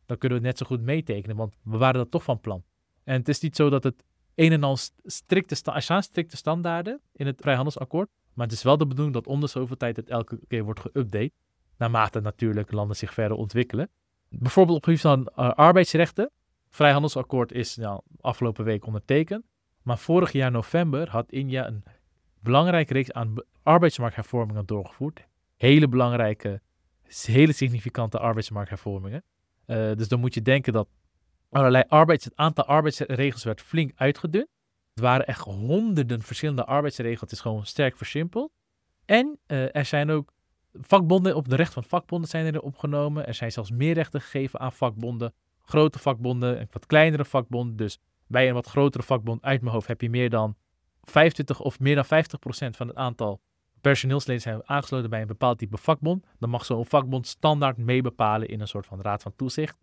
dan kunnen we het net zo goed meetekenen, want we waren dat toch van plan. En het is niet zo dat het een en al strikte, sta- er staan strikte standaarden in het vrijhandelsakkoord, maar het is wel de bedoeling dat om de zoveel tijd het elke keer wordt geüpdate, naarmate natuurlijk landen zich verder ontwikkelen. Bijvoorbeeld op het gebied van uh, arbeidsrechten. Het vrijhandelsakkoord is nou, afgelopen week ondertekend, maar vorig jaar november had India een belangrijke reeks aan be- arbeidsmarkthervormingen doorgevoerd. Hele belangrijke, hele significante arbeidsmarkthervormingen. Uh, dus dan moet je denken dat allerlei arbeids, het aantal arbeidsregels werd flink uitgedund. Het waren echt honderden verschillende arbeidsregels. Het is gewoon sterk versimpeld. En uh, er zijn ook vakbonden, op de recht van vakbonden zijn er opgenomen. Er zijn zelfs meer rechten gegeven aan vakbonden. Grote vakbonden en wat kleinere vakbonden. Dus bij een wat grotere vakbond uit mijn hoofd heb je meer dan vijfentwintig of meer dan vijftig procent van het aantal personeelsleden zijn aangesloten bij een bepaald type vakbond. Dan mag zo'n vakbond standaard meebepalen in een soort van raad van toezicht.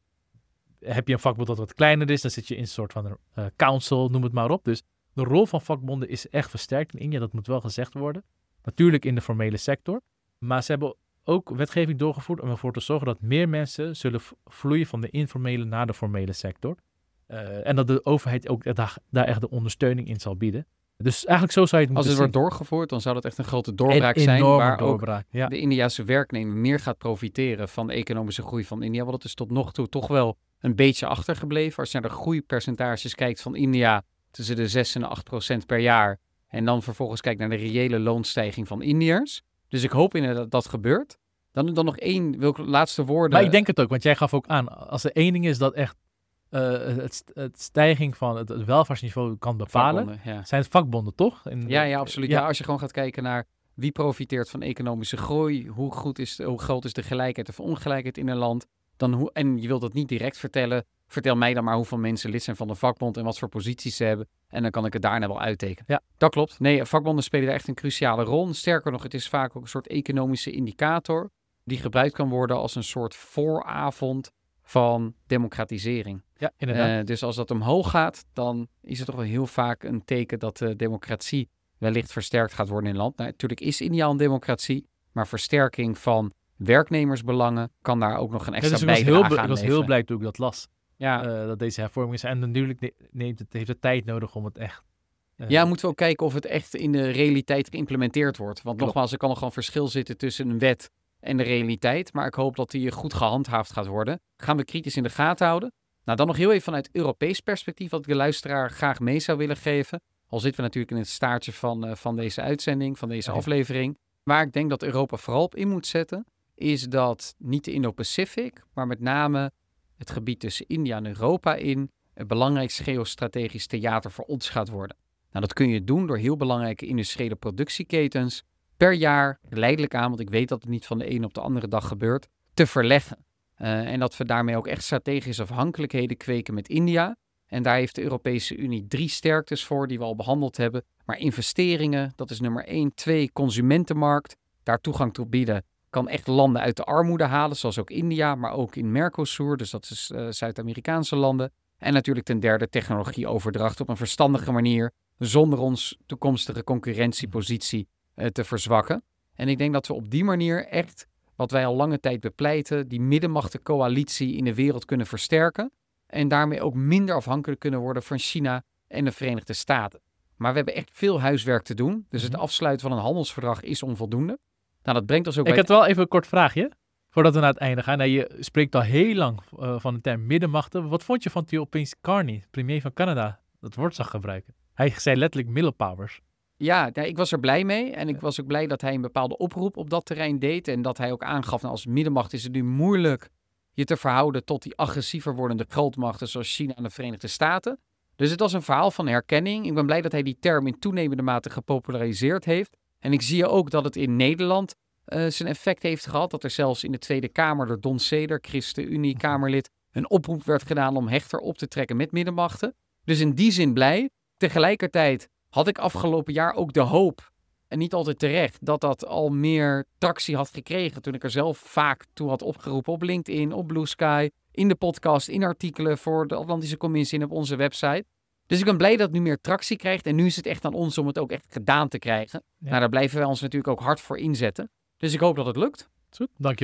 Heb je een vakbond dat wat kleiner is, dan zit je in een soort van uh, council, noem het maar op. Dus de rol van vakbonden is echt versterkt in India, dat moet wel gezegd worden. Natuurlijk in de formele sector. Maar ze hebben ook wetgeving doorgevoerd om ervoor te zorgen dat meer mensen zullen vloeien van de informele naar de formele sector. Uh, en dat de overheid ook daar, daar echt de ondersteuning in zal bieden. Dus eigenlijk zo zou je het Als moeten het zien. wordt doorgevoerd, dan zou dat echt een grote doorbraak Een zijn. Waar doorbraak, ook ja. de Indiase werknemer meer gaat profiteren van de economische groei van India. Want het is tot nog toe toch wel een beetje achtergebleven. Als je naar de groeipercentages kijkt van India tussen de zes en de acht procent per jaar. En dan vervolgens kijkt naar de reële loonstijging van Indiërs. Dus ik hoop inderdaad dat dat gebeurt. Dan, dan nog één, wil ik laatste woorden. Maar ik denk het ook, want jij gaf ook aan, als er één ding is dat echt uh, het, het stijging van het, het welvaartsniveau kan bepalen, vakbonden, ja. zijn het vakbonden, toch? In, Ja, ja, absoluut. Ja. Ja, als je gewoon gaat kijken naar wie profiteert van economische groei, hoe, goed is de, hoe groot is de gelijkheid of ongelijkheid in een land, dan hoe, en je wilt dat niet direct vertellen, vertel mij dan maar hoeveel mensen lid zijn van de vakbond en wat voor posities ze hebben. En dan kan ik het daarna wel uittekenen. Ja. Dat klopt. Nee, vakbonden spelen daar echt een cruciale rol. Sterker nog, het is vaak ook een soort economische indicator die gebruikt kan worden als een soort vooravond van democratisering. Ja, inderdaad. Uh, dus als dat omhoog gaat, dan is het toch wel heel vaak een teken dat de democratie wellicht versterkt gaat worden in het land. Nou, natuurlijk is India een democratie, maar versterking van werknemersbelangen kan daar ook nog een extra ja, dus ik bijdrage was heel, aan Ik was leveren. heel blij toen ik dat las. Ja. Uh, dat deze hervormingen zijn. En natuurlijk neemt het, heeft het tijd nodig om het echt... Uh, ja, moeten we ook kijken of het echt in de realiteit geïmplementeerd wordt. Want klopt. nogmaals, er kan nog wel een verschil zitten tussen een wet en de realiteit. Maar ik hoop dat die goed gehandhaafd gaat worden. Gaan we kritisch in de gaten houden. Nou, dan nog heel even vanuit Europees perspectief, wat ik de luisteraar graag mee zou willen geven. Al zitten we natuurlijk in het staartje van, uh, van deze uitzending, van deze ja. aflevering. Waar ik denk dat Europa vooral op in moet zetten, is dat niet de Indo-Pacific, maar met name het gebied tussen India en Europa in een belangrijk geostrategisch theater voor ons gaat worden. Nou, dat kun je doen door heel belangrijke industriële productieketens per jaar, geleidelijk aan, want ik weet dat het niet van de ene op de andere dag gebeurt, te verleggen. Uh, en dat we daarmee ook echt strategische afhankelijkheden kweken met India. En daar heeft de Europese Unie drie sterktes voor die we al behandeld hebben. Maar investeringen, dat is nummer één. Twee, consumentenmarkt. Daar toegang toe bieden kan echt landen uit de armoede halen, zoals ook India, maar ook in Mercosur, dus dat is uh, Zuid-Amerikaanse landen. En natuurlijk ten derde technologieoverdracht op een verstandige manier, zonder ons toekomstige concurrentiepositie uh, te verzwakken. En ik denk dat we op die manier echt, wat wij al lange tijd bepleiten, die middenmachtencoalitie in de wereld kunnen versterken. En daarmee ook minder afhankelijk kunnen worden van China en de Verenigde Staten. Maar we hebben echt veel huiswerk te doen. Dus het afsluiten van een handelsverdrag is onvoldoende. Nou, dat brengt ons ook Ik bij... heb wel even een kort vraagje, voordat we naar het einde gaan. Nou, je spreekt al heel lang uh, van de term middenmachten. Wat vond je van die opeens Carney, premier van Canada, dat woord zag gebruiken? Hij zei letterlijk middle powers. Ja, ja, ik was er blij mee. En ik was ook blij dat hij een bepaalde oproep op dat terrein deed. En dat hij ook aangaf, nou, als middenmacht is het nu moeilijk je te verhouden tot die agressiever wordende grootmachten zoals China en de Verenigde Staten. Dus het was een verhaal van herkenning. Ik ben blij dat hij die term in toenemende mate gepopulariseerd heeft. En ik zie ook dat het in Nederland uh, zijn effect heeft gehad. Dat er zelfs in de Tweede Kamer door Don Seder, ChristenUnie-Kamerlid, een oproep werd gedaan om hechter op te trekken met middenmachten. Dus in die zin blij. Tegelijkertijd had ik afgelopen jaar ook de hoop, en niet altijd terecht, dat dat al meer tractie had gekregen toen ik er zelf vaak toe had opgeroepen op LinkedIn, op Blue Sky, in de podcast, in artikelen voor de Atlantische Commissie en op onze website. Dus ik ben blij dat het nu meer tractie krijgt en nu is het echt aan ons om het ook echt gedaan te krijgen. Ja. Nou, daar blijven wij ons natuurlijk ook hard voor inzetten. Dus ik hoop dat het lukt. Goed, dankjewel.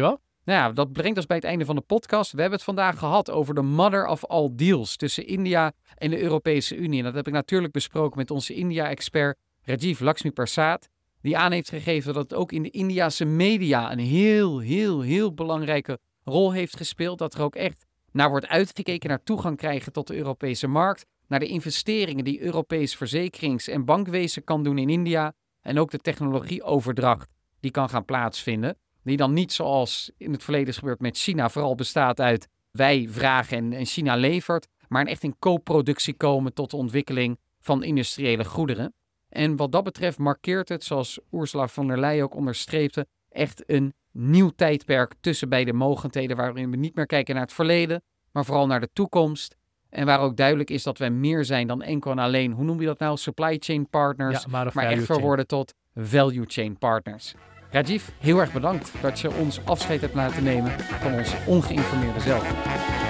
Nou ja, dat brengt ons bij het einde van de podcast. We hebben het vandaag gehad over de mother of all deals tussen India en de Europese Unie. En dat heb ik natuurlijk besproken met onze India-expert Rajiv Lakshmiprasad, die aan heeft gegeven dat het ook in de Indiase media een heel, heel, heel belangrijke rol heeft gespeeld. Dat er ook echt naar wordt uitgekeken, naar toegang krijgen tot de Europese markt, naar de investeringen die Europees verzekerings- en bankwezen kan doen in India en ook de technologieoverdracht die kan gaan plaatsvinden. Die dan niet zoals in het verleden is gebeurd met China vooral bestaat uit wij vragen en, en China levert, maar echt in co-productie komen tot de ontwikkeling van industriële goederen. En wat dat betreft markeert het, zoals Ursula von der Leyen ook onderstreepte, echt een nieuw tijdperk tussen beide mogendheden waarin we niet meer kijken naar het verleden, maar vooral naar de toekomst. En waar ook duidelijk is dat wij meer zijn dan enkel en alleen, hoe noem je dat nou, supply chain partners, Ja, maar, maar echt verworden tot value chain partners. Rajiv, heel erg bedankt dat je ons afscheid hebt laten nemen van onze ongeïnformeerde zelf.